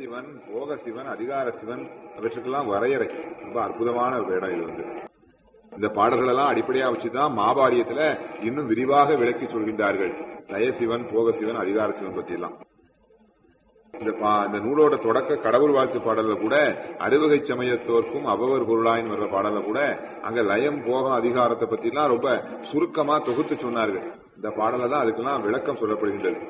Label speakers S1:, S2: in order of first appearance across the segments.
S1: சிவன், போக சிவன், அதிகார சிவன், அவற்றுக்கெல்லாம் வரையறை. ரொம்ப அற்புதமான ஒரு இடம் இது வந்து. இந்த பாடல்கள் எல்லாம் அடிப்படையா வச்சுதான் மாபாரியத்துல இன்னும் விரிவாக விளக்கி சொல்கின்றார்கள். லய சிவன், போக சிவன், அதிகார சிவன் பத்தி எல்லாம். இந்த நூலோட தொடக்க கடவுள் வாழ்த்து பாடல்ல கூட அறுவகை சமயத்தோர்க்கும் அவ்வவர் பொருளாயின் வர்ற பாடல்ல கூட அங்க லயம், போகம், அதிகாரத்தை பத்தி எல்லாம் ரொம்ப சுருக்கமா தொகுத்து சொன்னார்கள். இந்த பாடல தான் அதுக்கெல்லாம் விளக்கம் சொல்லப்படுகின்றது.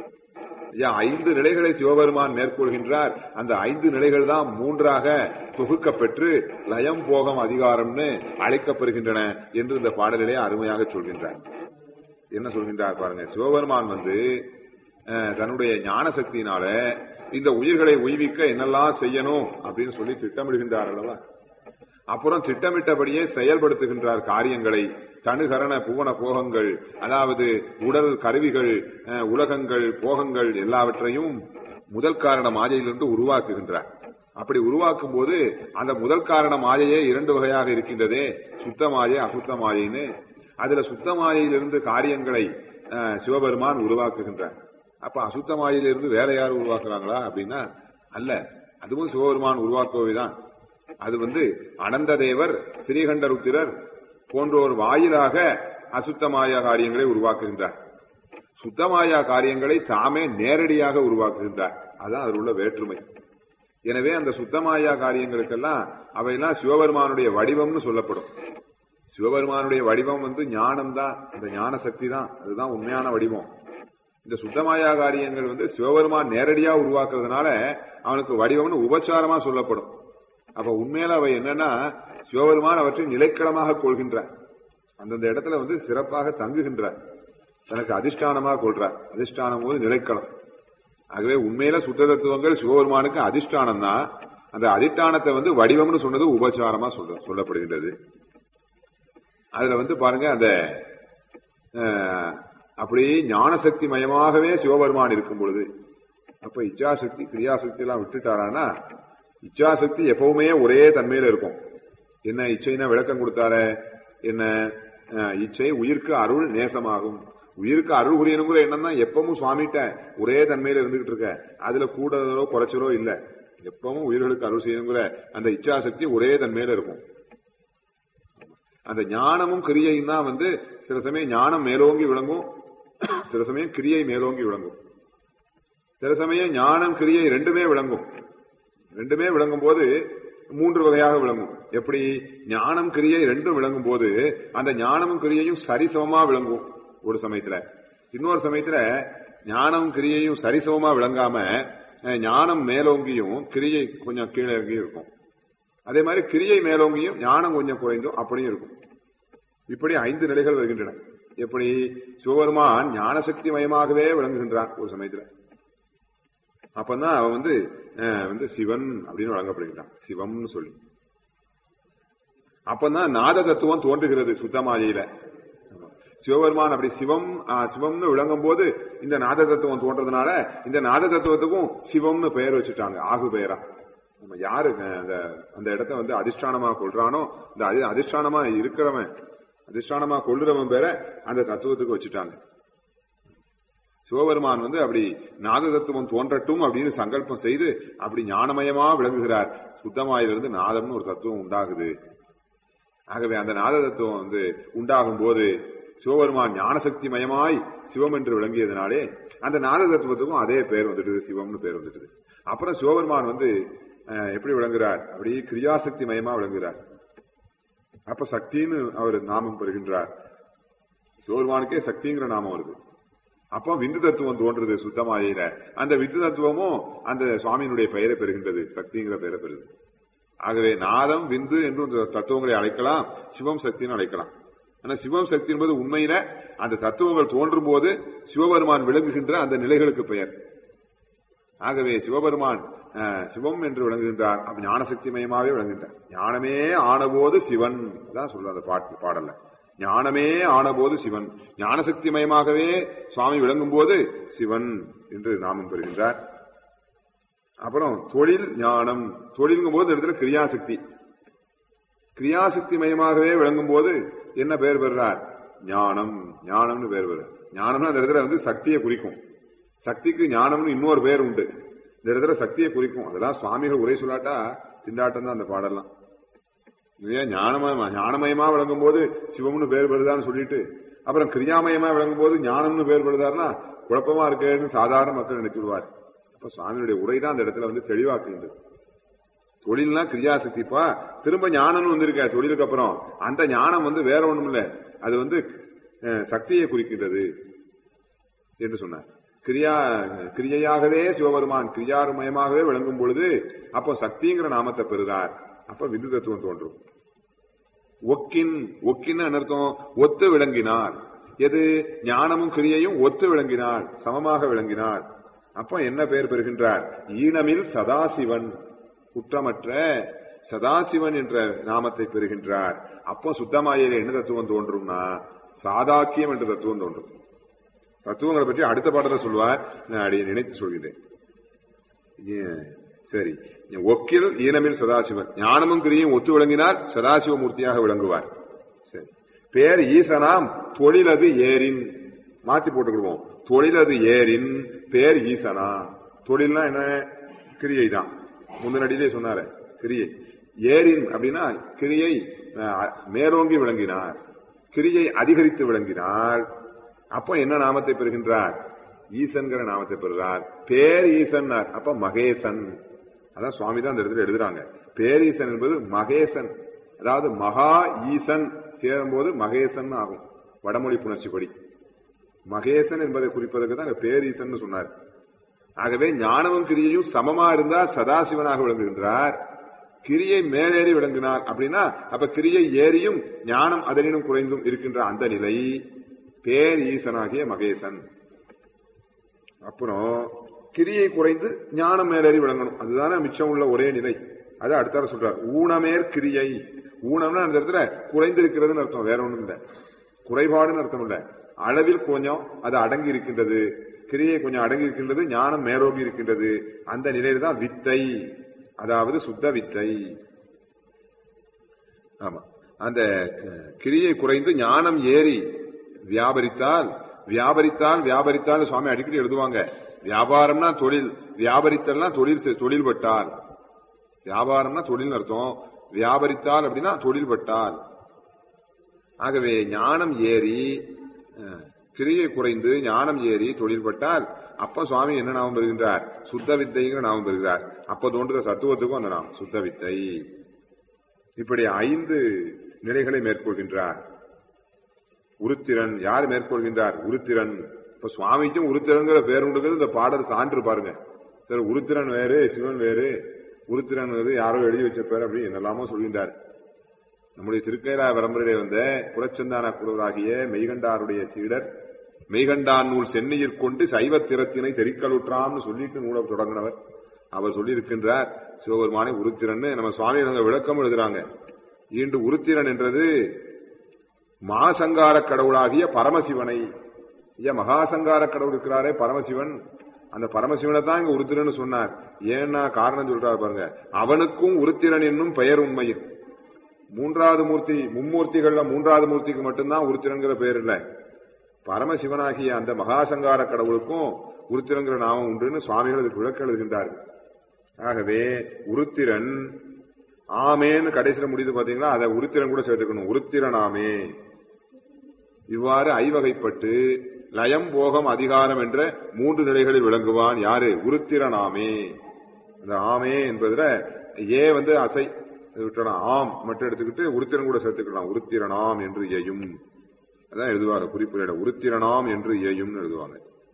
S1: 5 நிலைகளை சிவபெருமான் மேற்கொள்கின்றார். அந்த 5 நிலைகள் தான் 3ஆக தொகுக்கப்பெற்று லயம், போகம், அதிகாரம்னு அழைக்கப்படுகின்றன என்று இந்த பாடலிலே அருமையாக சொல்கின்றார். என்ன சொல்கின்றார் பாருங்க. சிவபெருமான் வந்து தன்னுடைய ஞான சக்தியினால இந்த உயிர்களை உய்விக்க என்னெல்லாம் செய்யணும் அப்படின்னு சொல்லி திட்டமிடுகின்றார் அல்லவா. அப்புறம் திட்டமிட்டபடியே செயல்படுத்துகின்றார் காரியங்களை. தனுகரண புவன போகங்கள், அதாவது உடல் கருவிகள், உலகங்கள், போகங்கள் எல்லாவற்றையும் முதல் காரண மாயையிலிருந்து உருவாக்குகின்றார். அப்படி உருவாக்கும் போது அந்த முதல் காரண மாயையே 2 வகையாக இருக்கின்றதே, சுத்த மாயை, அசுத்த மாயைன்னு. அதுல சுத்த மாயையிலிருந்து காரியங்களை சிவபெருமான் உருவாக்குகின்றார். அப்ப அசுத்த மாயிலிருந்து வேற யாரும் உருவாக்குறாங்களா அப்படின்னா அல்ல, அதுவும் சிவபெருமான் உருவாக்குவதுதான். அது வந்து அனந்த தேவர், ஸ்ரீகண்டருத்திரர் போன்றோர் வாயிலாக அசுத்தமாயா காரியங்களை உருவாக்குகின்றார். சுத்தமாயா காரியங்களை தாமே நேரடியாக உருவாக்குகின்றார். அதான் அதில் உள்ள வேற்றுமை. எனவே அந்த சுத்தமாயா காரியங்களுக்கெல்லாம் அவையெல்லாம் சிவபெருமானுடைய வடிவம்னு சொல்லப்படும். சிவபெருமானுடைய வடிவம் வந்து ஞானம் தான், அந்த ஞான சக்தி தான், அதுதான் உண்மையான வடிவம். இந்த சுத்தமாயா காரியங்கள் வந்து சிவபெருமான் நேரடியா உருவாக்குறதுனால அவனுக்கு வடிவம்னு உபச்சாரமா சொல்லப்படும். அப்ப உண்மையில அவை என்னன்னா சிவபெருமான் அவற்றை நிலைக்களமாக கொள்கின்றார். அந்தந்த இடத்துல வந்து சிறப்பாக தங்குகின்றார், தனக்கு அதிஷ்டானமாக கொள்றார். அதிஷ்டானம் போது நிலைக்களம். ஆகவே உண்மையில சுத்த தத்துவங்கள் சிவபெருமானுக்கு அதிஷ்டானம் தான். அந்த அதிஷ்டானத்தை வந்து வடிவம்னு சொன்னது உபச்சாரமா சொல்லப்படுகின்றது. அதுல வந்து பாருங்க, அந்த அப்படி ஞானசக்தி மயமாகவே சிவபெருமான் இருக்கும் பொழுது, அப்ப இச்சாசக்தி கிரியாசக்தி எல்லாம் விட்டுட்டாரானா, இச்சாசக்தி எப்பவுமே ஒரே தன்மையில இருக்கும். என்ன இச்சைனா விளக்கம் கொடுத்தார என்ன, இச்சை உயிர்க்கு அருள் நேசமாகும். உயிருக்கு அருள் புரியணுங்கிற எண்ணம் தான் எப்பவும் சுவாமிகிட்ட ஒரே தன்மையில இருந்துகிட்டு இருக்க. அதுல கூடுதலோ குறைச்சலோ இல்ல. எப்பவும் உயிர்களுக்கு அருள் செய்யணுங்கிற அந்த இச்சாசக்தி ஒரே தன்மையில இருக்கும். அந்த ஞானமும் கிரியையும் தான் வந்து சில சமயம் ஞானம் மேலோங்கி விளங்கும், சில சமயம் கிரியை மேலோங்கி விளங்கும். சில சமயம் ஞானம் கிரியை ரெண்டுமே விளங்கும். ரெண்டுமே விளங்கும் போது 3 வகையாக விளங்கும். எப்படி ஞானம் கிரியை ரெண்டும் விளங்கும் போது அந்த ஞானமும் கிரியையும் சரிசமமா விளங்கும் ஒரு சமயத்துல. இன்னொரு சமயத்துல ஞானம் கிரியையும் சரிசமமா விளங்காம ஞானம் மேலோங்கியும் கிரியை கொஞ்சம் கீழே இறங்கியும் இருக்கும். அதே மாதிரி கிரியை மேலோங்கியும் ஞானம் கொஞ்சம் குறைந்தும் அப்படியும் இருக்கும். இப்படி 5 நிலைகள் வருகின்றன. எப்படி சிவபெருமான் ஞானசக்தி மயமாகவே விளங்குகின்றான் ஒரு சமயத்துல. அப்பதான் அவன் வந்து சிவன் அப்படின்னு வழங்கப்படுகின்றான், சிவம்னு சொல்லி. அப்பதான் நாத தத்துவம் தோன்றுகிறது சுத்தமாயில. சிவபெருமான் அப்படி சிவம்னு விளங்கும் போது இந்த நாத தத்துவம் தோன்றதுனால இந்த நாத தத்துவத்துக்கும் சிவம்னு பெயர் வச்சுட்டாங்க, ஆகு பெயரா. நம்ம யாரு அந்த இடத்த வந்து அதிஷ்டானமா கொள்றானோ, இந்த அதிஷ்டானமா இருக்கிறவன், அதிஷ்டானமா கொள்றவன் பேர அந்த தத்துவத்துக்கு வச்சுட்டாங்க. சிவபெருமான் வந்து அப்படி நாத தத்துவம் தோன்றட்டும் அப்படின்னு சங்கல்பம் செய்து அப்படி ஞானமயமா விளங்குகிறார். சுத்தமாயிலிருந்து நாதம்னு ஒரு தத்துவம் உண்டாகுது. ஆகவே அந்த நாத தத்துவம் வந்து உண்டாகும் போது சிவபெருமான் ஞானசக்தி மயமாய் சிவம் என்று விளங்கியதுனாலே அந்த நாத தத்துவத்துக்கும் அதே பெயர் வந்துடுது, சிவம்னு பெயர் வந்துடுது. அப்புறம் சிவபெருமான் வந்து எப்படி விளங்குறார், அப்படி கிரியாசக்தி மயமா விளங்குகிறார். அப்ப சக்தின்னு அவர் நாமம் பெறுகின்றார். சிவபெருமானுக்கே சக்திங்கிற நாமம் வருது. அப்போ விந்து தத்துவம் தோன்றுது சுத்தமாயிர. அந்த விந்து தத்துவமும் அந்த சுவாமியினுடைய பெயரை பெறுகின்றது, சக்திங்கிற பெயரை பெறுது. ஆகவே நாதம் விந்து என்றும் தத்துவங்களை அழைக்கலாம், சிவம் சக்தின்னு அழைக்கலாம். ஆனா சிவம் சக்தி என்பது உண்மையில அந்த தத்துவங்கள் தோன்றும் போது சிவபெருமான் விளங்குகின்ற அந்த நிலைகளுக்கு பெயர். ஆகவே சிவபெருமான் சிவம் என்று விளங்குகின்றார். அப்ப ஞானசக்தி மயமாவே விளங்குகின்றார். ஞானமே ஆனபோது சிவன் தான் சொல்ற அந்த பாடல்ல. ஞானமே ஆனபோது சிவன், ஞானசக்தி மயமாகவே சுவாமி விளங்கும் போது சிவன் என்று நாமம் பெறுகின்றார். அப்புறம் தொழில் ஞானம், தொழில்ங்கும் போது இடத்துல கிரியாசக்தி, கிரியாசக்தி மயமாகவே விளங்கும் போது என்ன பெயர் பெறுறார், ஞானம், ஞானம்னு பெயர் பெறுறார். ஞானம்னு அந்த இடத்துல வந்து சக்தியை குறிக்கும். சக்திக்கு ஞானம்னு இன்னொரு பெயர் உண்டு. இந்த இடத்துல சக்தியை குறிக்கும். அதெல்லாம் சுவாமிகள் உரை சொல்லாட்டா திண்டாட்டம் தான் அந்த பாடலாம். ஞானமயமா விளங்கும் போது சிவம்னு பேர் வருதான்னு சொல்லிட்டு அப்புறம் கிரியாமயமா விளங்கும் போது ஞானம்னு பேர் வருதாருன்னா குழப்பமா இருக்கேன்னு சாதாரண மக்கள் நினைச்சுடுவார். அப்ப சுவாமியுடைய உரைதான் அந்த இடத்துல வந்து தெளிவாக்குகின்றது. தொழில்னா கிரியாசக்திப்பா, திரும்ப ஞானம்னு வந்திருக்க தொழிலுக்கு அப்புறம் அந்த ஞானம் வந்து வேற ஒண்ணும் இல்ல, அது வந்து சக்தியை குறிக்கின்றது என்று சொன்னார். கிரியையாகவே சிவபெருமான் கிரியாமயமாகவே விளங்கும் பொழுது அப்போ சக்திங்கிற நாமத்தை பெறுகிறார். அப்ப விந்து தத்துவம் தோன்றும். ஒக்கின்னு அர்த்தம் ஒத்து விளங்கினார். எது? ஞானமும் கிரியையும் ஒத்து விளங்கினார், சமமாக விளங்கினார். அப்ப என்ன பெயர் பெறுகின்றார்? ஈனமில் சதாசிவன், குற்றமற்ற சதாசிவன் என்ற நாமத்தை பெறுகின்றார். அப்போ சுத்தமாயில என்ன தத்துவம் தோன்றும்னா சாதாக்கியம் என்ற தத்துவம் தோன்றும். தத்துவங்களை பற்றி அடுத்த பாடல சொல்வார், நான் அடைய நினைத்து சொல்கிறேன். சரி, ஒக்கில் ஈனமில் சதாசிவன், ஞானமும் கிரியும் ஒத்து விளங்கினார், சதாசிவமூர்த்தியாக விளங்குவார். சரி, பேர் ஈசனாம் தொழிலது ஏரின், மாத்தி போட்டுக்கிடுவோம். தொழிலது ஏரின் பேர் ஈசனா. தொழில்னா என்ன? கிரியை தான். முந்தனடியிலே சொன்னார கிரியை. ஏரின் அப்படின்னா கிரியை மேலோங்கி விளங்கினார், கிரியை அதிகரித்து விளங்கினார். அப்ப என்ன நாமத்தை பெறுகின்றார்? ஈசன்கிற நாமத்தை பெறுகிறார். பேர் ஈசன். அப்ப மகேசன். அதான் சுவாமி தான் அந்த இடத்துல எழுதுறாங்க. பேரீசன் என்பது மகேசன், அதாவது மகா ஈசன் சேரும் போது மகேசன் ஆகும். வடமொழி புணர்ச்சிப்படி மகேசன் என்பதை குறிப்பதற்கு தான் பேரீசன் சொன்னார். ஆகவே ஞானமும் கிரியையும் சமமா இருந்தால் சதாசிவனாக விளங்குகின்றார். கிரியை மேலேறி விளங்கினார் அப்படின்னா அப்ப கிரியை ஏறியும் ஞானம் அதனினும் குறைந்தும் இருக்கின்ற அந்த நிலை பேர் ஈசனாகிய மகேசன். அப்புறம் கிரியை குறைந்து ஞானம் மேலேறி விளங்கணும், அதுதானே மிச்சம் உள்ள ஒரே நிலை. அது அடுத்த சொல்றார். ஊனமேற் கிரியை. ஊனம்னா அந்த இடத்துல குறைந்திருக்கிறதுன்னு அர்த்தம், வேற ஒண்ணும் இல்ல. குறைபாடுன்னு அர்த்தம் இல்ல, அளவில் கொஞ்சம் அது அடங்கி இருக்கின்றது, கிரியை கொஞ்சம் அடங்கி இருக்கின்றது, ஞானம் மேலோகி இருக்கின்றது. அந்த நிலையில தான் வித்தை, அதாவது சுத்த வித்தை. ஆமா, அந்த கிரியை குறைந்து ஞானம் ஏறி வியாபரித்தால் வியாபரித்தால் சுவாமி அடிக்கடி எழுதுவாங்க. வியாபாரம்னா தொழில், வியாபரித்தல்னா தொழில் பட்டால். வியாபாரம்னா தொழில் அர்த்தம், வியாபரித்தால் அப்படின்னா தொழில் பட்டால். ஆகவே ஞானம் ஏறி கிரியை குறைந்து ஞானம் ஏறி தொழில் பட்டால் அப்ப சுவாமி என்ன நாமம் பெறுகின்றார்? சுத்த வித்தைங்கிற நாமம் பெறுகிறார். அப்ப தோன்றுகிற தத்துவத்துக்கும் அந்த நாமம் சுத்த வித்தை. இப்படி 5 நிலைகளை மேற்கொள்கின்றார். உருத்திரன் யார் மேற்கொள்கின்றார்? உருத்திரன். இப்ப சுவாமிக்கும் உருத்திரன்கிற பேர் உண்டுகிறது இந்த பாடல் சான்று பாருங்க. சரி, உருத்திரன் வேறு சிவன் வேறு, உருத்திரன் யாரோ எழுதி வச்ச பேர் அப்படி என்னெல்லாமோ சொல்கின்றார். நம்முடைய திருக்கைலா பரம்பரையிலே வந்த புறச்சந்தான குழுவராகிய மெய்கண்டாருடைய சீடர் மெய்கண்டான் நூல் சென்னையிற் கொண்டு சைவத்திரத்தினை தெரிக்கலுற்றாம்னு சொல்லிட்டு நூலை தொடங்கினவர். அவர் சொல்லியிருக்கின்றார் சிவபெருமானை உருத்திரன். நம்ம சுவாமி விளக்கம் எழுதுறாங்க. ஈண்டு உருத்திரன் என்றது மாசங்கார கடவுளாகிய பரமசிவனை, மகாசங்கார கடவுள் இருக்கிறாரே பரமசிவன், அந்த பரமசிவனை தான் இங்க உருத்திரன் சொன்னார். ஏன்னா காரணம் சொல்றாரு பாருங்க. அவனுக்கும் உருத்திரன் என்னும் பெயர் உண்மையில். 3வது மூர்த்தி, மும்மூர்த்திகள்ல 3வது மூர்த்திக்கு மட்டும்தான் உருத்திரன்கிற பெயர் இல்ல. பரமசிவனாகிய அந்த மகாசங்கார கடவுளுக்கும் உருத்திரங்கிற நாமம் உண்டுன்னு சுவாமிகள் அதுக்கு விளக்கம் எழுதுகின்றார்கள். ஆகவே உருத்திரன் ஆமேன்னு கடைசியில் முடிது பாத்தீங்களா, அதை உருத்திரன் கூட சேர்த்துக்கணும். உருத்திரனாமே. இவ்வாறு ஐவகைப்பட்டு லயம் போகம் அதிகாரம் என்ற 3 நிலைகளில் விளங்குவான். யாரு? உருத்திரனாமே. அந்த ஆமே என்பதுல ஏ அசை விட்டலாம், ஆம் மட்டும் எடுத்துக்கிட்டு உருத்திரன் கூட சேர்த்துக்கலாம். உருத்திரனாம் என்று ஏயும், அதான் எழுதுவாங்க குறிப்பிட. உருத்திரனாம் என்று ஏயும் எழுதுவாங்க.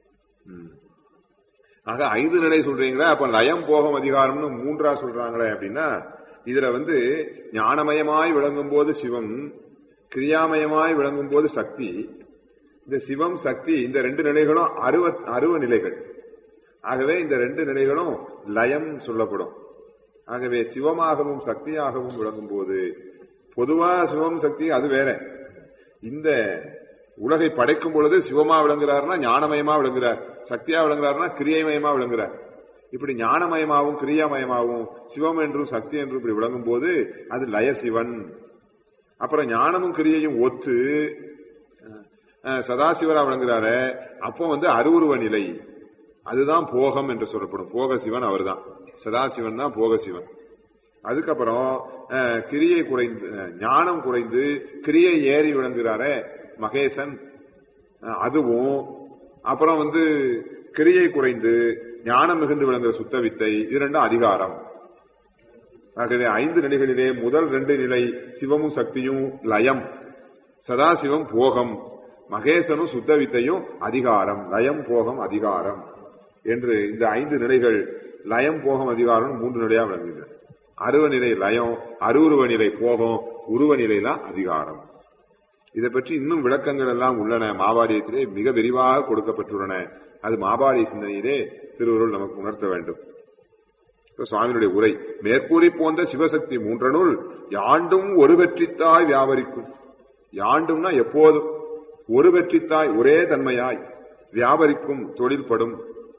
S1: ஆக 5 நிலை சொல்றீங்களா, அப்ப லயம் போகம் அதிகாரம்னு 3ஆ சொல்றாங்களே அப்படின்னா இதுல ஞானமயமாய் விளங்கும் போது சிவம், கிரியாமயமாய் விளங்கும் போது சக்தி. இந்த சிவம் சக்தி இந்த 2 நிலைகளும் அருவ நிலைகள். ஆகவே இந்த 2 நிலைகளும் லயம் சொல்லப்படும். ஆகவே சிவமாகவும் சக்தியாகவும் விளங்கும் போது பொதுவா சிவம் சக்தி அது வேற. இந்த உலகை படைக்கும் பொழுது சிவமா விளங்குறாருன்னா ஞானமயமா விளங்குறார், சக்தியா விளங்குறாருன்னா கிரியமயமா விளங்குறார். இப்படி ஞானமயமாகவும் கிரியாமயமாகவும் சிவம் என்றும் சக்தி என்றும் இப்படி விளங்கும் போது அது லய சிவன். அப்புறம் ஞானமும் கிரியையும் ஒத்து சதாசிவரா விளங்குறாரு. அப்போ அருவுருவ நிலை. அதுதான் போகம் என்று சொல்லப்படும். போக சிவன் அவர்தான், சதாசிவன் தான் போக சிவன். அதுக்கப்புறம் கிரியை குறைந்து ஞானம் குறைந்து கிரியை ஏறி விளங்குறாரே மகேசன், அதுவும் அப்புறம் கிரியை குறைந்து ஞானம் மிகுந்து விளங்குற சுத்த வித்தை, இது ரெண்டும் அதிகாரம். ஆகவே 5 நிலைகளிலே முதல் 2 நிலை சிவமும் சக்தியும் லயம், சதாசிவம் போகம், மகேசனும் சுத்த வித்தையும் அதிகாரம். லயம் போகம் அதிகாரம் என்று இந்த 5 நிலைகள் லயம் போகம் அதிகாரம் 3 நிலையா விளங்குகிறது. அருவ நிலை லயம், அருவுருவ நிலை போகம், உருவ நிலையில அதிகாரம். இதை பற்றி இன்னும் விளக்கங்கள் எல்லாம் உள்ளன, மாபாடியத்திலே மிக விரிவாக கொடுக்கப்பட்டுள்ளன. அது மாபாடிய சிந்தனையிலே திருவருள் நமக்கு உணர்த்த வேண்டும். சுவாமியுடைய உரை, மேற்கூறி போன்ற சிவசக்தி 3 யாண்டும் ஒரு வெற்றித்தாய் வியாபரிக்கும். யாண்டும்னா எப்போதும், ஒரு வெற்றித்தாய் ஒரே தன்மையாய் வியாபரிக்கும் தொழில்படும்.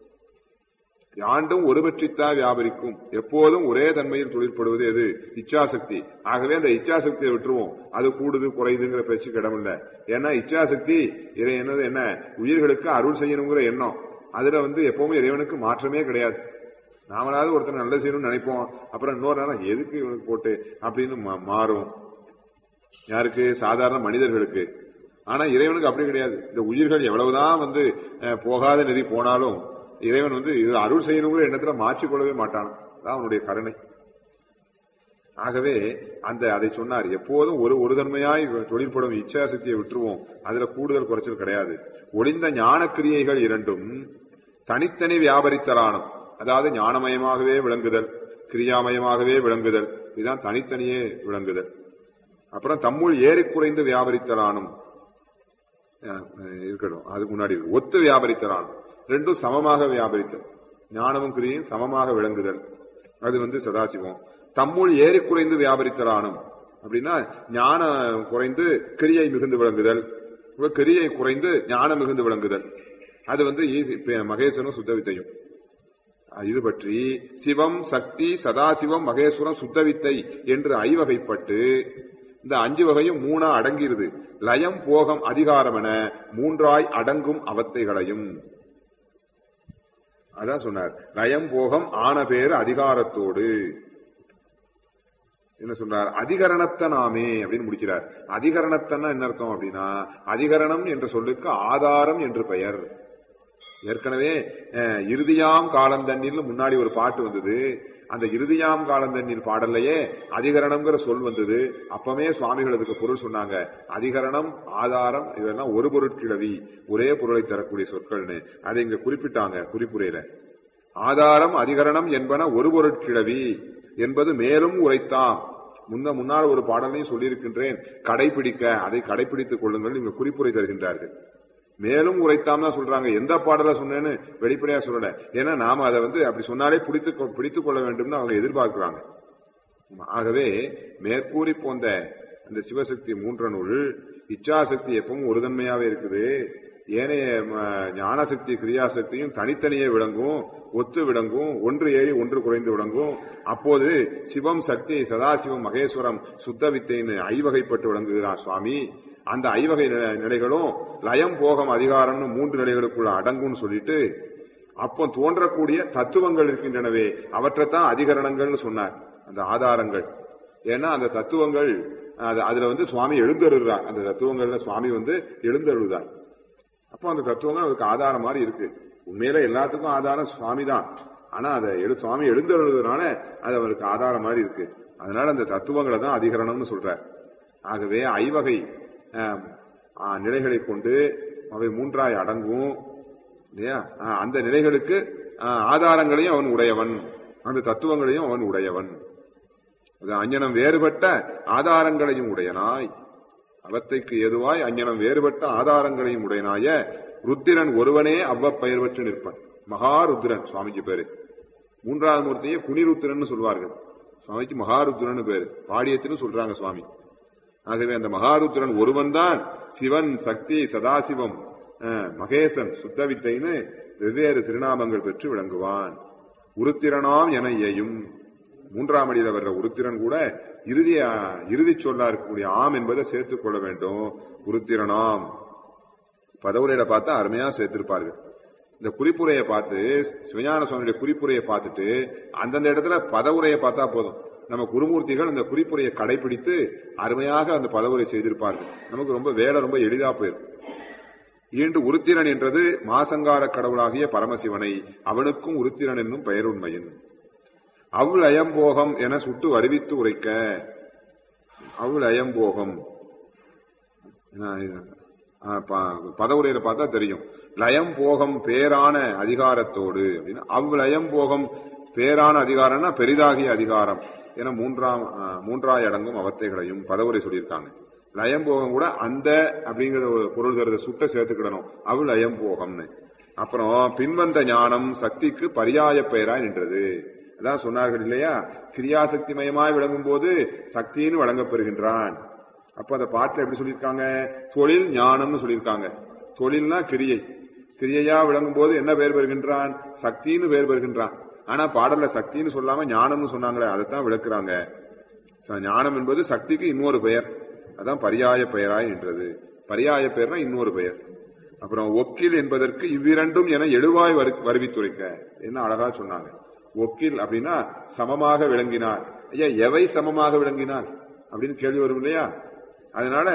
S1: யாண்டும் ஒரு வெற்றித்தாய் வியாபரிக்கும், எப்போதும் ஒரே தன்மையில் தொழிற்படுவது எது? இச்சாசக்தி. ஆகவே அந்த இச்சாசக்தியை விட்டுருவோம், அது கூடுது குறையுதுங்கிற பேச்சுக்கு இடமில்லை. ஏன்னா இச்சாசக்தி என்னது, என்ன உயிர்களுக்கு அருள் செய்யணுங்கிற எண்ணம். அதுல எப்பவுமே இறைவனுக்கு மாற்றமே கிடையாது. நாமளாவது ஒருத்தர் நல்லது செய்யணும்னு நினைப்போம், அப்புறம் இன்னொரு நேரம் எதுக்கு இவனுக்கு போட்டு அப்படின்னு மாறும். யாருக்கு? சாதாரண மனிதர்களுக்கு. ஆனா இறைவனுக்கு அப்படி கிடையாது. இந்த உயிர்கள் எவ்வளவுதான் போகாத நெறி போனாலும் இறைவன் இது அருள் செய்யணுங்கிற எண்ணத்துல மாற்றிக்கொள்ளவே மாட்டான். அதான் அவனுடைய கருணை. ஆகவே அதை சொன்னார், எப்போதும் ஒரு தன்மையாய் தொழிற்படும் இச்சாசக்தியை விட்டுருவோம், அதுல கூடுதல் குறைச்சல் கிடையாது. ஒளிந்த ஞான கிரியைகள் 2 தனித்தனி வியாபரித்தலானும், அதாவது ஞானமயமாகவே விளங்குதல், கிரியாமயமாகவே விளங்குதல், இதுதான் தனித்தனியே விளங்குதல். அப்புறம் தம்முள் ஏறி குறைந்து வியாபரித்தலானும் இருக்கணும். அதுக்கு முன்னாடி ஒத்து வியாபரித்தலானும், 2 சமமாக வியாபரித்தல், ஞானமும் கிரியும் சமமாக விளங்குதல், அது சதாசிவம். தம்முள் ஏறி குறைந்து வியாபரித்தலானும் அப்படின்னா ஞானம் குறைந்து கிரியை மிகுந்து விளங்குதல், கிரியை குறைந்து ஞானம் மிகுந்து விளங்குதல், அது மகேசனும் சுத்தவித்தையும். இது பற்றி சிவம் சக்தி சதாசிவம் மகேஸ்வரம் சுத்தவித்தை என்று 5 வகைப்பட்டு இந்த 5 வகையும் 3 அடங்கிருது. லயம் போகம் அதிகாரம் என 3 அடங்கும் அவத்தைகளையும் அதான் சொன்னார். லயம் போகம் ஆன பேரு அதிகாரத்தோடு என்ன சொல்றார்? அதிகரணத்தை நாமே அப்படின்னு முடிக்கிறார். அதிகரணத்தன்னா என்ன அர்த்தம் அப்படின்னா, அதிகரணம் என்ற சொல்லுக்கு ஆதாரம் என்று பெயர். ஏற்கனவே இறுதியாம் காலந்தண்ணில் முன்னாடி ஒரு பாட்டு வந்தது. அந்த இறுதியாம் காலந்தண்ணில் பாடல்லையே அதிகரணம்ங்கிற சொல் வந்தது. அப்பவே சுவாமிகள் அதுக்கு பொருள் சொன்னாங்க. அதிகரணம் ஆதாரம் இதெல்லாம் ஒரு பொருட்கிழவி, ஒரே பொருளை தரக்கூடிய சொற்கள்னு அதை இங்க குறிப்பிட்டாங்க குறிப்புரையில. ஆதாரம் அதிகரணம் என்பன ஒரு பொருட்கிழவி என்பது மேலும் உரைத்தாம். முன்னால் ஒரு பாடலையும் சொல்லியிருக்கின்றேன், கடைபிடிக்க, அதை கடைபிடித்துக் கொள்ளுங்கள் இங்க குறிப்புரை தருகின்றார்கள். மேலும் உரைத்தாம்னா சொல்றாங்க. எந்த பாடல சொன்னேன்னு வெளிப்படையா சொல்லல. ஏன்னா நாம அதை அப்படி சொன்னாலே பிடித்துக் கொள்ள வேண்டும்னு அவங்க எதிர்பார்க்கிறாங்க. ஆகவே மேற்கூறி போன்ற அந்த சிவசக்தி 3 இச்சாசக்தி எப்பவும் ஒரு தன்மையாவே இருக்குது. ஏனைய ஞானசக்தி கிரியாசக்தியும் தனித்தனியே விளங்கும், ஒத்து விளங்கும், ஒன்று ஏறி ஒன்று குறைந்து விளங்கும். அப்போது சிவம் சக்தி சதாசிவம் மகேஸ்வரம் சுத்த வித்தைன்னு 5 வகைப்பட்டு விளங்குகிறார் சுவாமி. அந்த 5 வகை நிலைகளும் லயம் போகம் அதிகாரம்னு 3 நிலைகளுக்குள்ள அடங்கும்னு சொல்லிட்டு, அப்போ தோன்றக்கூடிய தத்துவங்கள் இருக்கின்றனவே அவற்றைத்தான் அதிகரணங்கள்னு சொன்னார். அந்த ஆதாரங்கள். ஏன்னா அந்த தத்துவங்கள் அதுல சுவாமி எழுந்தருள்றார். அந்த தத்துவங்கள்ல சுவாமி எழுந்தருள்தார். அப்போ அந்த தத்துவங்கள் அதுக்கு ஆதாரம் மாதிரி இருக்கு. உண்மையில எல்லாத்துக்கும் ஆதாரம் சுவாமி தான். ஆனா அதை சுவாமி எழுந்தருள்றதுனால அது அவருக்கு ஆதாரம் மாதிரி இருக்கு. அதனால அந்த தத்துவங்களை தான் அதிகரணம்னு சொல்றார். ஆகவே 5 வகை நிலைகளை கொண்டு அவை 3 அடங்கும் இல்லையா? அந்த நிலைகளுக்கு ஆதாரங்களையும் அவன் உடையவன், அந்த தத்துவங்களையும் அவன் உடையவன். அஞ்ஞனம் வேறுபட்ட ஆதாரங்களையும் உடையனாய், அவத்தைக்கு எதுவாய் அஞ்ஞனம் வேறுபட்ட ஆதாரங்களையும் உடையனாய ருத்திரன் ஒருவனே அவ்வப்பெயர் பெற்று நிற்பன். மகாருத்ரன் சுவாமிக்கு பேரு. 3வது மூர்த்தியை குனிருத்திரன் சொல்வார்கள். சுவாமிக்கு மகாருத்ரன் பேரு. பாடியத்தின்னு சொல்றாங்க சுவாமி. ஆகவே அந்த மகாருத்ரன் ஒருவன் தான் சிவன் சக்தி சதாசிவம் மகேசன் சுத்தவித்தைன்னு வெவ்வேறு திருநாமங்கள் பெற்று விளங்குவான். உருத்திரனாம் என இயையும் 3ஆம் அடியில் வர்ற உருத்திரன் கூட இறுதி சொல்லா இருக்கக்கூடிய ஆம் என்பதை சேர்த்துக் கொள்ள வேண்டும். உருத்திரனாம் பதவுரையில பார்த்தா அருமையா சேர்த்திருப்பார்கள். இந்த குறிப்புரையை பார்த்து சிவஞான சுவாமியுடைய குறிப்புரையை பார்த்துட்டு அந்தந்த இடத்துல பதவுரையை பார்த்தா போதும். நம்ம குருமூர்த்திகள் இந்த குறிப்புரையை கடைபிடித்து அருமையாக அந்த பதவுரை செய்திருப்பார்கள். நமக்கு ரொம்ப வேலை ரொம்ப எளிதா போயிடும். ஈண்டு உருத்திரன் என்றது மாசங்கார கடவுளாகிய பரமசிவனை அவனுக்கும் உருத்திரன் என்னும் பெயர் உண்மையின் அவுள் அயம்போகம் என சுட்டு அறிவித்து உரைக்க. அவுள் அயம்போகம் பதவுரையில பார்த்தா தெரியும். லயம் போகம் பேரான அதிகாரத்தோடு அப்படின்னா அவ்வளயம் போகம் பேரான அதிகாரம்னா பெரிதாகிய அதிகாரம் என மூன்றாய் அடங்கும் அவத்தைகளையும் பதவுரை சொல்லியிருக்காங்க. லயம் போகம் கூட அந்த அப்படிங்கிற ஒரு பொருள் தருத சுட்ட சேர்த்துக்கிடணும். அவள் லயம் போகம்னு. அப்புறம் பின்வந்த ஞானம் சக்திக்கு பரியாய பெயராய் நின்றது. அதான் சொன்னார்கள் இல்லையா, கிரியாசக்தி மயமாய் விளங்கும் போது சக்தின்னு வழங்கப்பெறுகின்றான். அப்ப அந்த பாட்டுல எப்படி சொல்லியிருக்காங்க, தொழில் ஞானம்னு சொல்லியிருக்காங்க. தொழில்னா கிரியை, கிரியையா விளங்கும் போது என்ன பெயர் பெறுகின்றான், சக்தின்னு பெயர் பெறுகின்றான். ஆனா பாடல்ல சக்தின்னு சொல்லாம ஞானம்னு சொன்னாங்களே, அதைத்தான் விளக்குறாங்க. ஞானம் என்பது சக்திக்கு இன்னொரு பெயர், அதான் பரியாய பெயராய் நின்றது. பரியாய பெயர்னா இன்னொரு பெயர். அப்புறம் ஒக்கில் என்பதற்கு இவ்விரண்டும் என எழுவாய் வருவித்துரைக்க. என்ன அழகா சொன்னாங்க. ஒக்கில் அப்படின்னா சமமாக விளங்கினார். ஐயா, எவை சமமாக விளங்கினார் அப்படின்னு கேள்வி வரும் இல்லையா. அதனால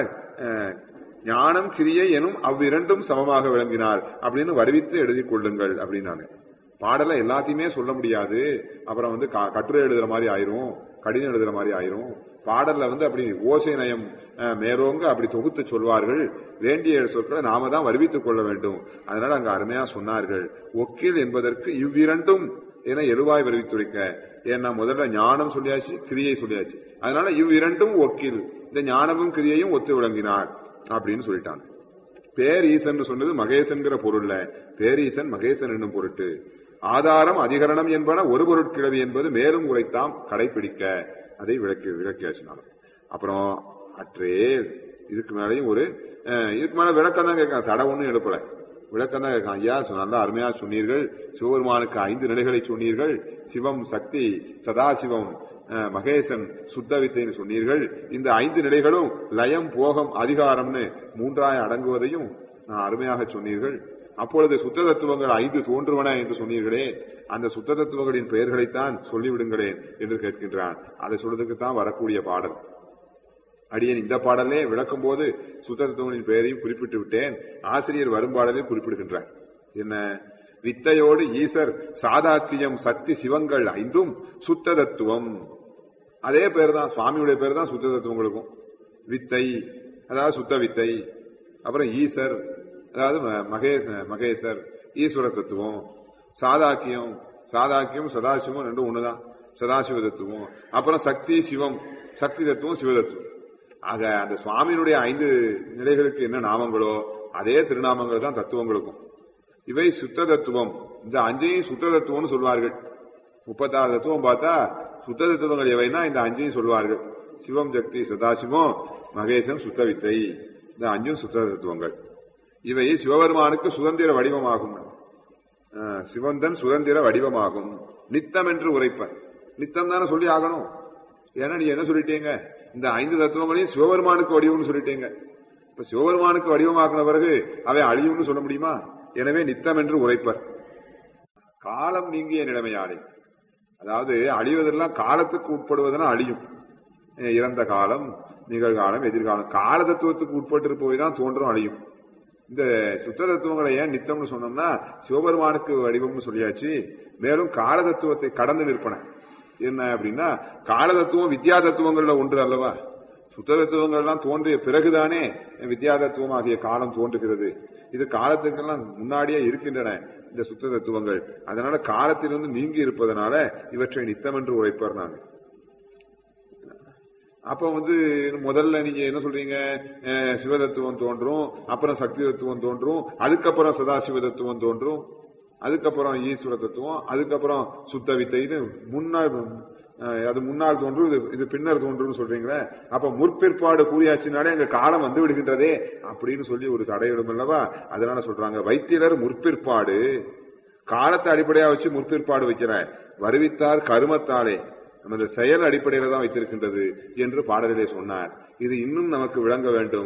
S1: ஞானம் கிரியை எனும் அவ்விரண்டும் சமமாக விளங்கினார் அப்படின்னு வருவித்து எழுதி கொள்ளுங்கள் அப்படின்னாங்க. பாடல எல்லாத்தையுமே சொல்ல முடியாது. அப்புறம் கட்டுரை எழுதுற மாதிரி ஆயிரும், கடிதம் எழுதுற மாதிரி ஆயிரும். பாடல்ல அப்படி ஓசை நயம் மேலோங்க அப்படி தொகுத்து சொல்வார்கள். வேண்டிய சொற்களை நாம தான் வருவித்துக் கொள்ள வேண்டும். அதனால அங்க அருமையா சொன்னார்கள். ஒக்கில் என்பதற்கு இவ்விரண்டும் என எழுவாய் வருவித்துரைக்க. ஏன்னா முதல்ல ஞானம் சொல்லியாச்சு, கிரியை சொல்லியாச்சு. அதனால இவ்விரண்டும் ஒக்கில், இந்த ஞானமும் கிரியையும் ஒத்து விளங்கினார் அப்படின்னு சொல்லிட்டாங்க. பேரீசன் சொன்னது மகேசன்கிற பொருள்ல, பேரீசன் மகேசன் என்னும் பொருட்டு. ஆதாரம் அதிகரணம் என்பன ஒரு பொருட்கிழவி என்பது மேலும் உரைத்தாம் கடைபிடிக்க. அதை விளக்கியாச்சுனாலும் அப்புறம் அற்றேல். இதுக்கு மேலையும் இதுக்கு மேல விளக்கம் தான் கேட்க, தடை ஒன்னும் எழுப்பல, விளக்கம் தான் கேட்கான். ஐயா நல்லா அருமையா சொன்னீர்கள். சிவபெருமானுக்கு 5 நிலைகளை சொன்னீர்கள். சிவம், சக்தி, சதாசிவம், மகேசன், சுத்தவித்தைன்னு சொன்னீர்கள். இந்த 5 நிலைகளும் லயம், போகம், அதிகாரம்னு 3ஆய் அடங்குவதையும் அருமையாக சொன்னீர்கள். அப்பொழுது சுத்த தத்துவங்கள் 5 தோன்றுவன என்று சொன்னீர்களே, அந்த சுத்த தத்துவங்களின் பெயர்களைத்தான் சொல்லிவிடுங்களேன் என்று கேட்கின்றான். அதை சொல்றதுக்குத்தான் வரக்கூடிய பாடல். அடியேன் இந்த பாடலே விளக்கும் போது சுத்த தத்துவங்களின் பெயரையும் குறிப்பிட்டு விட்டேன். ஆசிரியர் வரும்பாடலையும் குறிப்பிடுகின்றார். என்ன, வித்தையோடு ஈசர், சாதாக்கியம், சக்தி, சிவங்கள் 5ம் சுத்த தத்துவம். அதே பேர் தான், சுவாமியுடைய பேர் தான் சுத்த தத்துவங்களுக்கும். வித்தை அதாவது சுத்த வித்தை, அப்புறம் ஈசர் அதாவது மகேசர் ஈஸ்வர தத்துவம், சாதாக்கியம் சதாசிவம் ரெண்டும் ஒண்ணுதான், சதாசிவ தத்துவம். அப்புறம் சக்தி, சிவம், சக்தி தத்துவம், சிவ தத்துவம். ஆக அந்த சுவாமியினுடைய 5 நிலைகளுக்கு என்ன நாமங்களோ அதே திருநாமங்கள் தான் தத்துவங்களுக்கும். இவை சுத்த தத்துவம். இந்த 5ஐயும் சுத்த தத்துவம்னு சொல்வார்கள். 36 தத்துவம் பார்த்தா சுத்த தத்துவங்கள் எவைன்னா இந்த 5ஐயும் சொல்வார்கள். சிவம், சக்தி, சதாசிவம், மகேசன், சுத்த வித்தை, இந்த 5ம் சுத்த தத்துவங்கள். இவை சிவபெருமானுக்கு சுதந்திர வடிவமாகும். சிவந்தன் சுதந்திர வடிவமாகும். நித்தம் என்று உரைப்பன். நித்தம் தானே சொல்லி ஆகணும். ஏன்னா நீ என்ன சொல்லிட்டீங்க, இந்த 5 தத்துவங்களையும் சிவபெருமானுக்கு வடிவம்னு சொல்லிட்டீங்க. இப்ப சிவபெருமானுக்கு வடிவமாக்கின பிறகு அவை அழியும்னு சொல்ல முடியுமா? எனவே நித்தம் என்று உரைப்பர். காலம் நீங்கிய நிலைமையாளே, அதாவது அழிவதெல்லாம் காலத்துக்கு உட்படுவதெல்லாம் அழியும். இறந்த காலம், நிகழ்காலம், எதிர்காலம், கால தத்துவத்துக்கு உட்பட்டு போய் தான் தோன்றும், அழியும். இந்த சுத்த தத்துவங்களை ஏன் நித்தம்னு சொன்னோம்னா சிவபெருமானுக்கு வடிவம்னு சொல்லியாச்சு. மேலும் கால தத்துவத்தை கடந்து நிற்பன. என்ன அப்படின்னா, கால தத்துவம் வித்யா தத்துவங்கள்ல ஒன்று அல்லவா. சுத்த தத்துவங்கள்லாம் தோன்றிய பிறகுதானே வித்யா தத்துவம் ஆகிய காலம் தோன்றுகிறது. இது காலத்துக்கெல்லாம் முன்னாடியே இருக்கின்றன இந்த சுத்த தத்துவங்கள். அதனால காலத்திலிருந்து நீங்கி இருப்பதனால இவற்றை நித்தம் என்று உரைப்பர். நாங்க அப்ப முதல்ல நீங்க என்ன சொல்றீங்க, சிவதத்துவம் தோன்றும், அப்புறம் சக்தி தத்துவம் தோன்றும், அதுக்கப்புறம் சதாசிவ தத்துவம் தோன்றும், அதுக்கப்புறம் ஈஸ்வர தத்துவம், அதுக்கப்புறம் சுத்த வித்தைன்னு முன்னால் தோன்றும், இது பின்னர் தோன்றும் சொல்றீங்களே. அப்ப முற்பிற்பாடு கூறியாச்சுனாலே அங்க காலம் வந்து விடுகின்றதே அப்படின்னு சொல்லி ஒரு தடையிடும் அல்லவா. அதனால சொல்றாங்க, வைத்தியர் முற்பிற்பாடு, காலத்தை அடிப்படையா வச்சு முற்பிற்பாடு வைக்கிற, வருவித்தார் கருமத்தாலே, நமது செயல் அடிப்படையில தான் வைத்திருக்கின்றது என்று பாடலிலே சொன்னார். இது இன்னும் நமக்கு விளங்க வேண்டும்.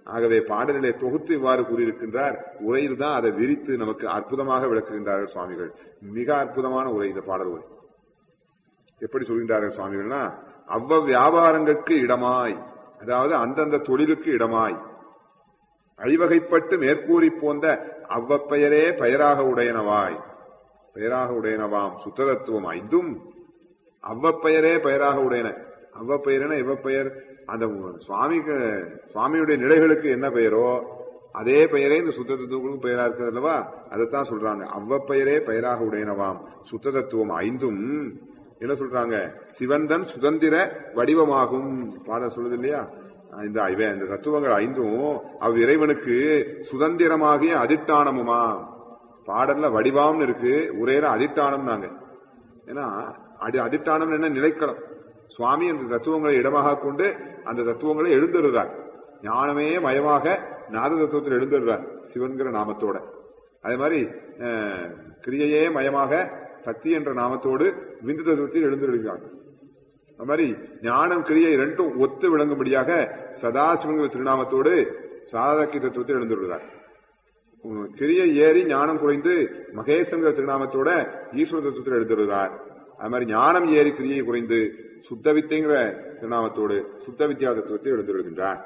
S1: ஆகவே பாடலிலே தொகுத்து இவ்வாறு கூறியிருக்கின்றார். உரையில் தான் அதை விரித்து நமக்கு அற்புதமாக விளக்குகின்றார்கள் சுவாமிகள். மிக அற்புதமான உரை இந்த பாடல் உரை. எப்படி சொல்கின்றார்கள் சுவாமிகள்னா, வியாபாரங்களுக்கு இடமாய், அதாவது அந்தந்த தொழிலுக்கு இடமாய் ஐவகைப்பட்டு மேற்கூறி போந்த அவ்வப்பெயரே பெயராக உடையனவாய், பெயராக உடையனவாம் சுத்ததத்துவம் ஐந்தும் அவ்வப்பெயரே பெயராக உடையன. அவ்வப்பெயர்னா எவ்வப்பெயர், அந்த சுவாமியுடைய நிலைகளுக்கு என்ன பெயரோ அதே பெயரே இந்த சுத்த தத்துவங்களுக்கும் பெயரா இருக்கிறது அல்லவா, அதைத்தான் சொல்றாங்க. அவ்வப்பெயரே பெயராக உடையனவாம் சுத்த தத்துவம் ஐந்தும் என்ன சொல்றாங்க, சிவந்தன் சுதந்திர வடிவமாகும். பாடல் சொல்லுது இல்லையா, இந்த தத்துவங்கள் ஐந்தும் இறைவனுக்கு சுதந்திரமாகிய அதிஷ்டானமுமா. பாடல்ல வடிவாம்னு இருக்கு, உரையில அதிஷ்டானம் நாங்க. ஏன்னா அதிஷ்டானம் என்ன, நிலைக்களம். சுவாமி அந்த தத்துவங்களை இடமாக கொண்டு அந்த தத்துவங்களை எழுந்துடுறார். ஞானமே மயமாக நாத தத்துவத்தில் எழுந்துடுறார் சிவன்கிற நாமத்தோட. அதே மாதிரி கிரியையே மயமாக சக்தி என்ற நாமத்தோடு விந்து தத்துவத்தில் எழுந்துடுகிறார். அது மாதிரி ஞானம் கிரியை இரண்டும் ஒத்து விளங்கும்படியாக சதாசிவங்கிற திருநாமத்தோடு சாதகி தத்துவத்தில் எழுந்துடுகிறார். கிரியை ஏறி ஞானம் குறைந்து மகேசங்கிற திருநாமத்தோட ஈஸ்வர தத்துவத்தில் எழுந்துடுகிறார். அது மாதிரி ஞானம் ஏறி கிரியை குறைந்து சுத்த வித்தைங்கிற திருநாமத்தோடு சுத்த வித்யா தத்துவத்தை எழுந்துவிடுகின்றார்.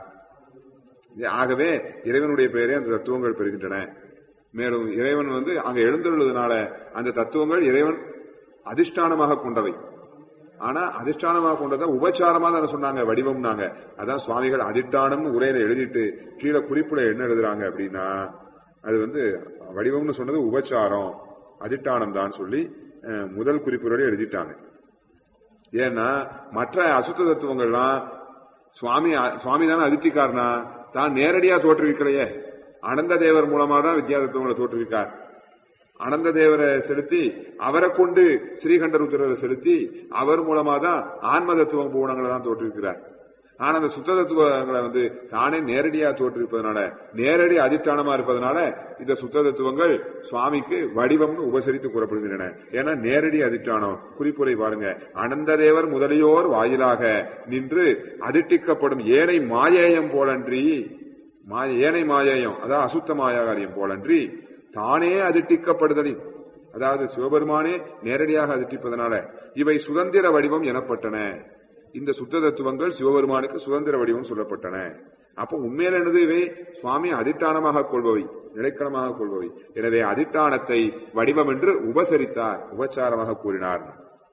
S1: ஆகவே இறைவனுடைய பெயரே அந்த தத்துவங்கள் பெறுகின்றன. மேலும் இறைவன் அங்க எழுந்துள்ளதுனால அந்த தத்துவங்கள் இறைவன் அதிஷ்டானமாக கொண்டவை. ஆனா அதிஷ்டானமாக கொண்டதை உபச்சாரமா தான் சொன்னாங்க, வடிவம்னாங்க. அதான் சுவாமிகள் அதிஷ்டானம் உரையில எழுதிட்டு கீழே குறிப்புல என்ன எழுதுறாங்க அப்படின்னா, அது வடிவம்னு சொன்னது உபச்சாரம், அதிஷ்டானம் தான் சொல்லி முதல் குறிப்புகளோட எழுதிட்டாங்க. ஏன்னா மற்ற அசுத்த தத்துவங்கள்லாம் சுவாமி தானே அதிர்ச்சிக்காரனா, தான் நேரடியா தோற்றுவிக்கலையே. அனந்த தேவர் மூலமா தான் வித்யா தத்துவங்களை தோற்றுவிக்கார். அனந்த தேவரை செலுத்தி அவரை கொண்டு ஸ்ரீகண்டருத்திரரை செலுத்தி அவர் மூலமா தான் ஆன்ம தத்துவ பூணங்களை தான் தோற்றுவிக்கிறார். ஆனா அந்த சுத்த தத்துவங்களை தானே நேரடியா தோற்றுவிப்பதனால, நேரடி அதிஷ்டானமா இருப்பதனால இந்த சுத்த தத்துவங்கள் சுவாமிக்கு வடிவம்னு உபசரித்து கூறப்படுகின்றன. ஏன்னா நேரடி அதிஷ்டானம். குறிப்புரை பாருங்க, அனந்த தேவர் முதலியோர் வாயிலாக நின்று அதிட்டிக்கப்படும் ஏனை மாயேயம் போலன்றி, ஏனை மாயேயம் அதாவது அசுத்த மாயாகாரியம் போலன்றி தானே அதிட்டிக்கப்படுதலின், அதாவது சிவபெருமானே நேரடியாக அதிட்டிப்பதனால இவை சுதந்திர வடிவம் எனப்பட்டன. இந்த சுத்த தத்துவங்கள் சிவபெருமானுக்கு சுதந்திர வடிவம் சொல்லப்பட்டன. அப்ப உண்மையில என்னது, இவை சுவாமி அதிஷ்டானமாக கொள்பவை, நிலைக்கணமாக கொள்பவை. எனவே அதிஷ்டானத்தை வடிவம் என்று உபசரித்தார், உபச்சாரமாக கூறினார்.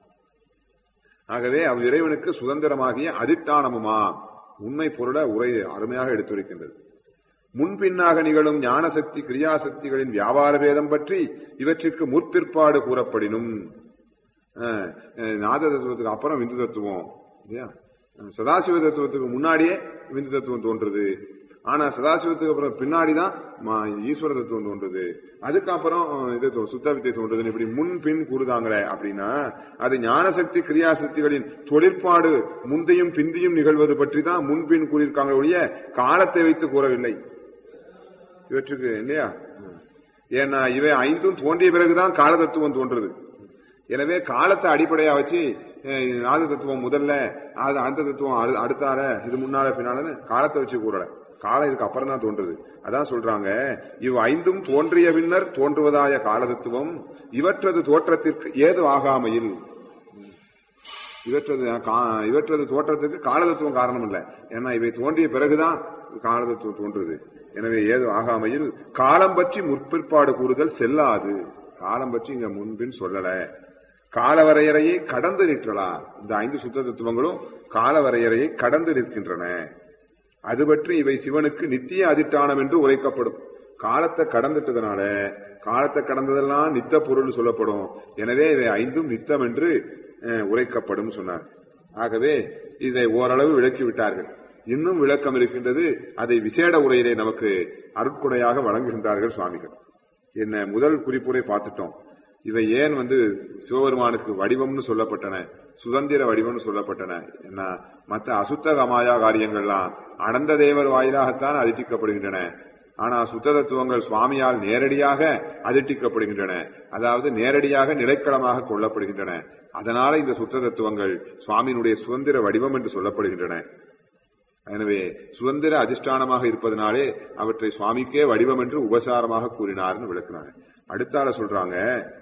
S1: ஆகவே இறைவனுக்கு சுதந்திரமாகிய அதிஷ்டானமுமா உண்மை பொருளை உரை அருமையாக எடுத்துரைக்கின்றது. முன்பின்னாக நிகழும் ஞானசக்தி கிரியாசக்திகளின் வியாபார பேதம் பற்றி இவற்றிற்கு முற்பிற்பாடு கூறப்படினும், நாத தத்துவத்துக்கு அப்புறம் விந்து தத்துவம், சதாசிவ தத்துவத்துக்கு முன்னாடியே விந்து தத்துவம் தோன்றுது. ஆனா சதாசிவத்துக்கு அப்புறம் பின்னாடிதான் ஈஸ்வர தத்துவம் தோன்றுது. அதுக்கப்புறம் இது சுத்த வித்தை தோன்றுதுன்னு இப்படி முன் பின் கூறுதாங்களே அப்படின்னா, அது ஞானசக்தி கிரியாசக்திகளின் தொழிற்பாடு முந்தையும் பிந்தியும் நிகழ்வது பற்றி தான் முன்பின் கூறியிருக்காங்க ஒழிய காலத்தை வைத்து கூறவில்லை இவற்றுக்கு, இல்லையா? ஏன்னா இவை ஐந்தும் தோன்றிய பிறகுதான் கால தத்துவம் தோன்றுது. எனவே காலத்தை அடிப்படையா வச்சு நாத தத்துவம் முதல்ல, அந்த தத்துவம் அடுத்தார, இது முன்னால பின்னால காலத்தை வச்சு கூறல. காலம் இதுக்கு அப்புறம் தான் தோன்றுது. அதான் சொல்றாங்க, இவ் ஐந்தும் தோன்றிய பின்னர் தோன்றுவதாய கால தத்துவம் இவற்றது தோற்றத்திற்கு ஏது ஆகாமையில், இவற்றது தோற்றத்துக்கு கால தத்துவம் காரணம் இல்லை. ஏன்னா இவை தோன்றிய பிறகுதான் கால தத்துவம் தோன்றுது. எனவே ஏது ஆகாமையில் காலம் பற்றி முற்பிற்பாடு கூறுதல் செல்லாது. காலம் பற்றி இங்க முன்பின் சொல்லல. கால வரையறையை கடந்து நிற்றலாம். இந்த ஐந்து சுத்த தத்துவங்களும் கால வரையறையை கடந்து நிற்கின்றன. அது பற்றி இவை சிவனுக்கு நித்திய அதிஷ்டானம் என்று உரைக்கப்படும். காலத்தை கடந்துட்டதுனால காலத்தை கடந்ததெல்லாம் நித்த பொருள் சொல்லப்படும். எனவே இவை ஐந்தும் நித்தம் என்று உரைக்கப்படும் சொன்னார். ஆகவே இதை ஓரளவு விளக்கி விட்டார்கள். இன்னும் விளக்கம் இருக்கின்றது. அதை விசேட உரையிலே நமக்கு அருட்கொடையாக வழங்குகின்றார்கள் சுவாமிகள். என்ன முதல் குறிப்புரை பார்த்துட்டோம். இவை ஏன் சிவபெருமானுக்கு வடிவம்னு சொல்லப்பட்டன, சுதந்திர வடிவம்னு சொல்லப்பட்டன. என்ன மற்ற அசுத்த கமாயா காரியங்கள்லாம் அனந்த தேவர் வாயிலாகத்தான் அதிட்டிக்கப்படுகின்றன. ஆனா சுத்த தத்துவங்கள் சுவாமியால் நேரடியாக அதிட்டிக்கப்படுகின்றன. அதாவது நேரடியாக நிலைக்களமாக கொள்ளப்படுகின்றன. அதனால இந்த சுத்த தத்துவங்கள் சுவாமியினுடைய சுதந்திர வடிவம் என்று சொல்லப்படுகின்றன. எனவே சுதந்திர அதிஷ்டானமாக இருப்பதனாலே அவற்றை சுவாமிக்கே வடிவம் என்று உபசாரமாக கூறினார்னு விளக்குனாங்க. அடுத்தால சொல்றாங்க,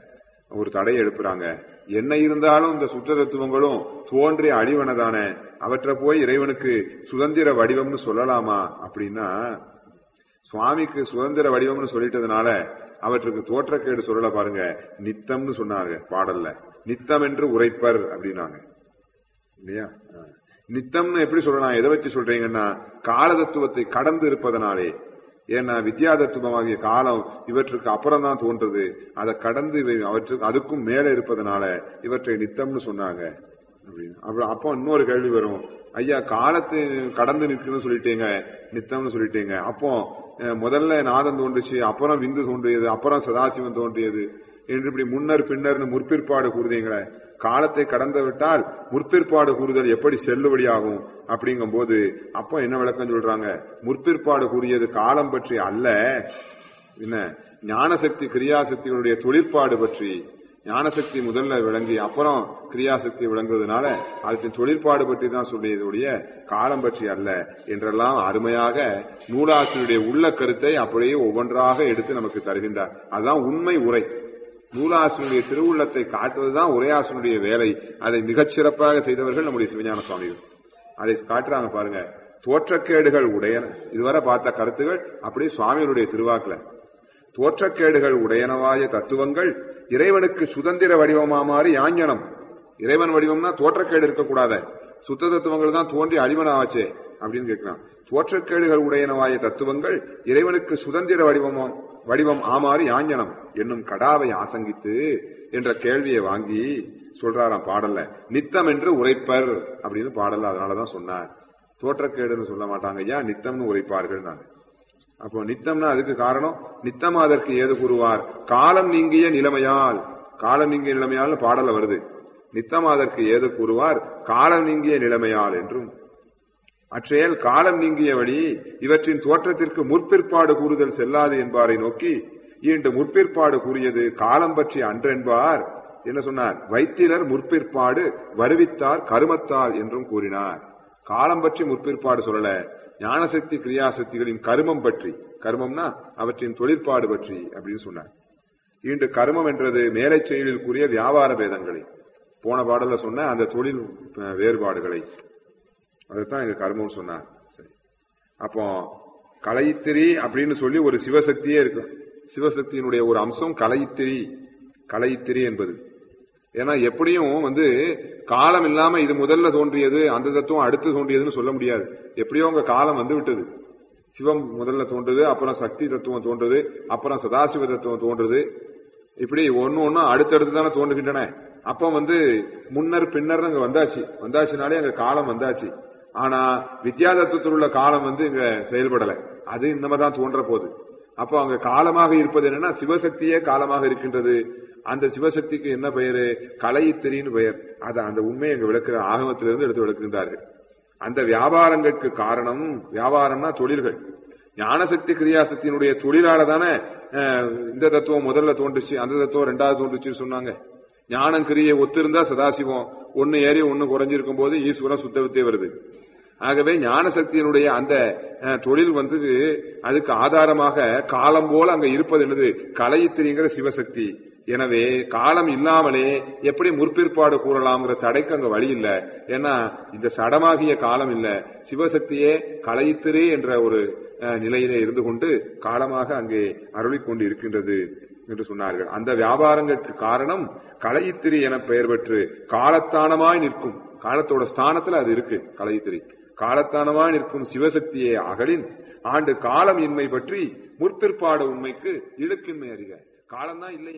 S1: ஒரு தடையை எழுப்புறாங்க. என்ன இருந்தாலும் இந்த சுத்த தத்துவங்களும் தோன்றிய அழிவனதான அவற்றை போய் இறைவனுக்கு சுதந்திர வடிவம்னு சொல்லலாமா அப்படின்னா, சுவாமிக்கு சுதந்திர வடிவம்னு சொல்லிட்டதுனால அவற்றுக்கு தோற்றக்கேடு சொல்லல. பாருங்க, நித்தம்னு சொன்னாங்க பாடல்ல. நித்தம் என்று உரைப்பர் அப்படின்னாங்க இல்லையா? நித்தம்னு எப்படி சொல்லலாம்? எதை வச்சு சொல்றீங்கன்னா, கால தத்துவத்தை கடந்து இருப்பதனாலே. ஏன்னா வித்யா தத்துவமாகிய காலம் இவற்றுக்கு அப்புறம் தான் தோன்றது, அதை கடந்து அவற்றுக்கு அதுக்கும் மேல இருப்பதனால இவற்றை நித்தம்னு சொன்னாங்க அப்படின்னு. அப்போ இன்னொரு கேள்வி வரும், ஐயா காலத்தை கடந்து நிற்குன்னு சொல்லிட்டீங்க, நித்தம்னு சொல்லிட்டீங்க, அப்போ முதல்ல நாதம் தோன்றுச்சு, அப்புறம் விந்து தோன்றியது, அப்புறம் சதாசிவம் தோன்றியது என்று இப்படி முன்னர் பின்னர்னு முற்பிற்பாடு கூறுதீங்களே, காலத்தை கடந்து விட்டால் முற்பிற்பாடு கூறுதல் எப்படி செல்லுபடியாகும் அப்படிங்கும் போது அப்போ என்ன விளக்கம் சொல்றாங்க? முற்பிற்பாடு கூறியது காலம் பற்றி அல்ல, என்ன ஞானசக்தி கிரியாசக்திகளுடைய தொழிற்பாடு பற்றி. ஞானசக்தி முதல்ல விளங்கி அப்புறம் கிரியாசக்தி விளங்குவதனால அதுக்கு தொழிற்பாடு பற்றி தான் சொல்லியதுடைய காலம் பற்றி அல்ல என்றெல்லாம் அருமையாக நூலாசிரியருடைய உள்ள கருத்தை அப்படியே ஒவ்வொன்றாக எடுத்து நமக்கு தருகின்றார். அதுதான் உண்மை உரை. நூலாசிரியருடைய திருவுள்ளத்தை காட்டுவதுதான் உரையாசிரியருடைய வேலை. அதை மிகச் சிறப்பாக செய்தவர்கள் நம்முடைய சிவஞான சுவாமிகள். அதை காட்டுறாங்க பாருங்க. தோற்றக்கேடுகள் உடையன, இதுவரை பார்த்த கருத்துகள் அப்படியே சுவாமிகளுடைய திருவாக்குல. தோற்றக்கேடுகள் உடையனவாய தத்துவங்கள் இறைவனுக்கு சுதந்திர வடிவமா மாறி யாஞனம். இறைவன் வடிவம்னா தோற்றக்கேடு இருக்கக்கூடாத, சுத்த தத்துவங்கள் தான் தோன்றி அழிவனாச்சே அப்படின்னு கேட்கிறான். தோற்றக்கேடுகள் உடையனவாய தத்துவங்கள் இறைவனுக்கு சுதந்திர வடிவம் ஆமாறு யாஞனம் என்னும் கடாவை ஆசங்கித்து என்ற கேள்வியை வாங்கி சொல்றாராம் பாடல்ல. நித்தம் என்று உரைப்பர் அப்படின்னு பாடல்ல அதனாலதான் சொன்னார். தோற்றக்கேடுன்னு சொல்ல மாட்டாங்க, ஏன் நித்தம்னு உரைப்பார்கள். நான் அப்போ நித்தம்னா அதுக்கு காரணம், நித்தமா அதற்கு ஏது கூறுவார்? காலம் நீங்கிய நிலைமையால். காலம் நீங்கிய நிலைமையால் பாடல வருது. நித்தமா அதற்கு ஏது கூறுவார்? காலம் நீங்கிய நிலைமையால் என்றும். அற்றையல் காலம் நீங்கிய வழி இவற்றின் தோற்றத்திற்கு முற்பிற்பாடு கூறுதல் செல்லாது என்பாரை நோக்கி ஈண்டு முற்பிற்பாடு கூறியது காலம் பற்றி அன்றென்பார். என்ன சொன்னார்? வைத்திலர் முற்பிற்பாடு வருவித்தார் கருமத்தால் என்றும் கூறினார். காலம் பற்றி முற்பிற்பாடு சொல்லல, ஞானசக்தி கிரியாசக்திகளின் கருமம் பற்றி, கர்மம்னா அவற்றின் தொழிற்பாடு பற்றி அப்படின்னு சொன்னார். ஈண்டு கர்மம் என்றது மேலை செயலில் கூறிய வியாபார பேதங்களை, போன பாடல்ல சொன்ன அந்த தொழில் வேறுபாடுகளை, அதுதான் எங்க கர்மம் சொன்னார். சரி, அப்போ கலைத்திரி அப்படின்னு சொல்லி ஒரு சிவசக்தியே இருக்கு. சிவசக்தியினுடைய ஒரு அம்சம் கலைத்திரி. கலைத்திரி என்பது ஏன்னா எப்படியும் காலம் இல்லாம இது முதல்ல தோன்றியது, அந்த தத்துவம் அடுத்து தோன்றியதுன்னு சொல்ல முடியாது. எப்படியோ உங்க காலம் வந்து விட்டது. சிவம் முதல்ல தோன்றுது, அப்புறம் சக்தி தத்துவம் தோன்றுது, அப்புறம் சதாசிவ தத்துவம் தோன்றுது. இப்படி ஒன்னு ஒன்னு அடுத்தடுத்து தானே தோன்றுகின்றன. அப்ப முன்னர் பின்னர் அங்க வந்தாச்சுனாலே அங்க காலம் வந்தாச்சு. ஆனா வித்யா தத்துவத்தில் உள்ள காலம் இங்க செயல்படல, அது இன்னமாதான் தோன்ற போகுது. அப்போ அங்க காலமாக இருப்பது என்னன்னா சிவசக்தியே காலமாக இருக்கின்றது. அந்த சிவசக்திக்கு என்ன பெயரு? கலைத்திரின்னு பெயர். அது அந்த உண்மையை எங்க விளக்குற ஆகமத்திலிருந்து எடுத்து விளக்குகின்றார்கள். அந்த வியாபாரங்களுக்கு காரணம், வியாபாரம்னா தொழில்கள். ஞானசக்தி கிரியாசக்தியினுடைய தொழிலால தானே இந்த தத்துவம் முதல்ல தோன்றுச்சு, அந்த தத்துவம் ரெண்டாவது தோன்றுச்சுன்னு சொன்னாங்க. ஞானம் கிரியை ஒத்திருந்தா சதாசிவம், ஒன்னு ஏறி ஒன்னு குறைஞ்சிருக்கும் போது ஈஸ்வரன் சுத்தவித்தே வருது. ஆகவே ஞானசக்தியினுடைய அந்த தொழில் அதுக்கு ஆதாரமாக காலம் போல அங்க இருப்பது என்னது? கலைத்திரிங்கிற சிவசக்தி. எனவே காலம் இல்லாமலே எப்படி முற்பிற்பாடு கூறலாம்ங்கிற தடைக்கு அங்க வழி இல்லை. ஏன்னா இந்த சடமாகிய காலம் இல்ல, சிவசக்தியே கலைத்திரி என்ற ஒரு நிலையிலே இருந்து கொண்டு காலமாக அங்கே அருளிக்கொண்டு இருக்கின்றது என்று சொன்னார்கள். அந்த வியாபாரங்களுக்கு காரணம் கலைத்திரி என பெயர் பெற்று காலத்தானமாய் நிற்கும். காலத்தோட ஸ்தானத்துல அது இருக்கு. கலைத்திரி காலத்தானமாய் நிற்கும் சிவசக்தியே அகலின் ஆண்டு காலம் இன்மை பற்றி முற்பிற்பாடு உண்மைக்கு இழுக்கின்மை அறிக. காலம்தான் இல்லையே.